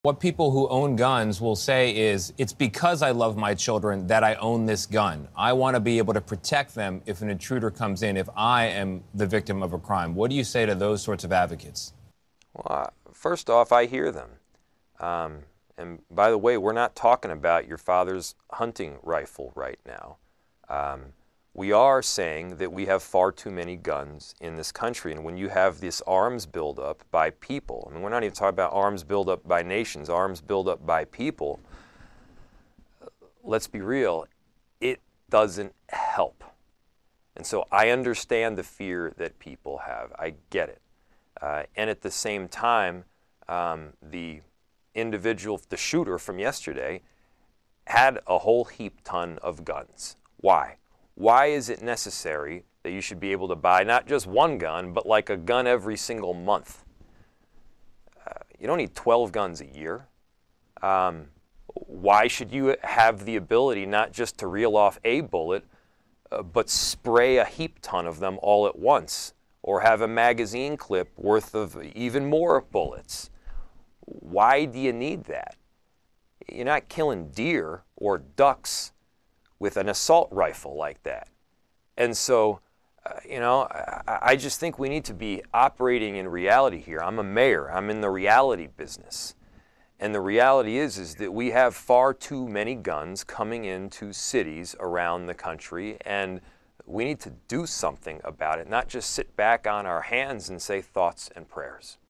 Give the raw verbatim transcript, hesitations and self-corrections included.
What people who own guns will say is, it's because I love my children that I own this gun. I want to be able to protect them if an intruder comes in, if I am the victim of a crime. What do you say to those sorts of advocates? Well, uh, first off, I hear them. Um, and by the way, we're not talking about your father's hunting rifle right now. Um, we are saying that we have far too many guns in this country. And when you have this arms buildup by people, I mean, we're not even talking about arms buildup by nations, arms buildup by people. Let's be real, it doesn't help. And so I understand the fear that people have. I get it. Uh, and at the same time, um, the individual, the shooter from yesterday, had a whole heap ton of guns. Why? Why is it necessary that you should be able to buy not just one gun, but like a gun every single month? Uh, you don't need twelve guns a year. Um, why should you have the ability not just to reel off a bullet, uh, but spray a heap ton of them all at once? Or have a magazine clip worth of even more bullets? Why do you need that? You're not killing deer or ducks with an assault rifle like that. And so, uh, you know, I, I just think we need to be operating in reality here. I'm a mayor. I'm in the reality business. And the reality is, is that we have far too many guns coming into cities around the country, and we need to do something about it, not just sit back on our hands and say thoughts and prayers.